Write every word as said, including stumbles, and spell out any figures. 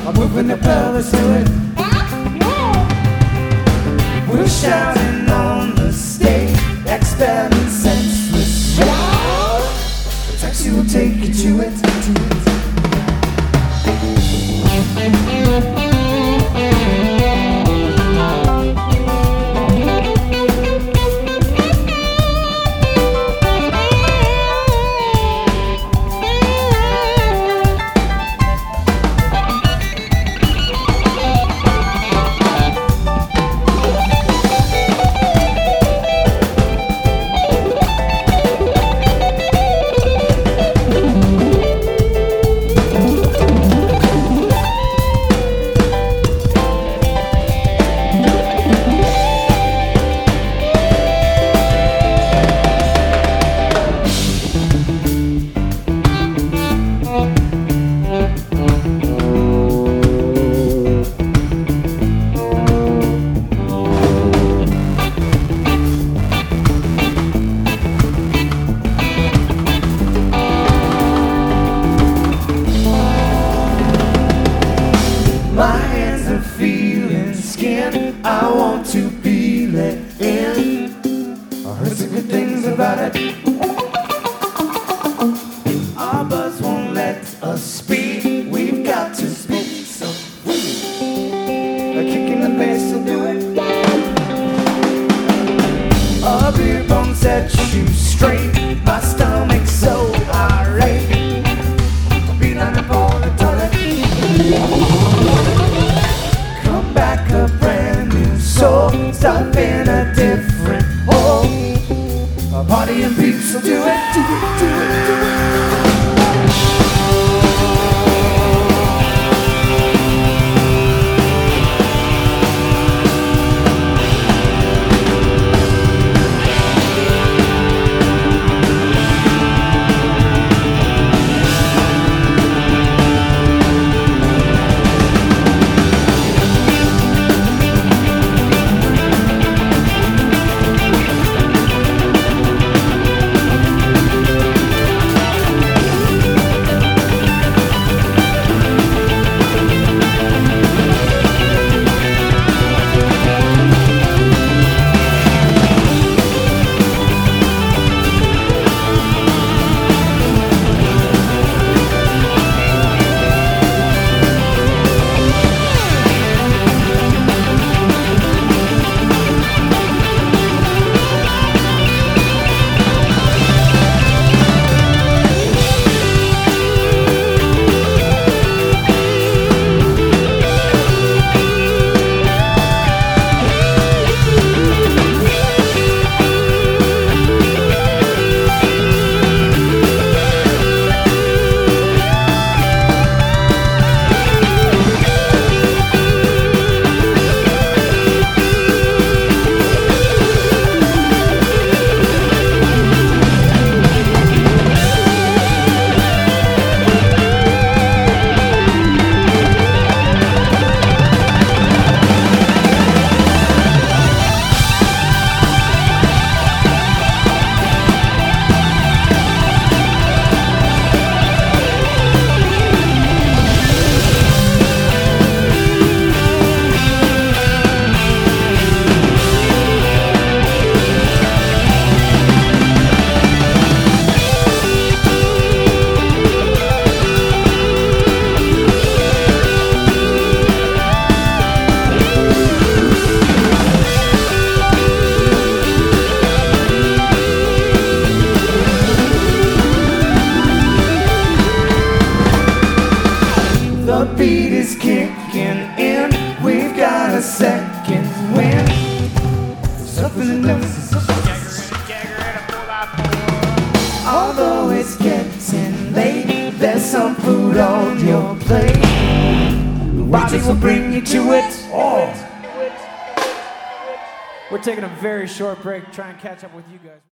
I'm moving the pelvis to it. We're shouting on the stage, expelling senseless rage. The taxi will take you to it, to it. My hands are feeling skin. I want to be let in. I heard some good things about it. Our buzz won't let us speak. We've got to speak. So a kick in the bass will do it. A beer bong sets you straight. My stomach's so irate. I'll be lining for the toilet. Come back a brand new soul, stuck in a different hole. A party and peeps will do it, do it, do it, do it. The beat is kicking in. We've got a second wind. Something in the although it's getting late, there's some food on your plate. Robbie will bring you to it. Oh. We're taking a very short break, try and catch up with you guys.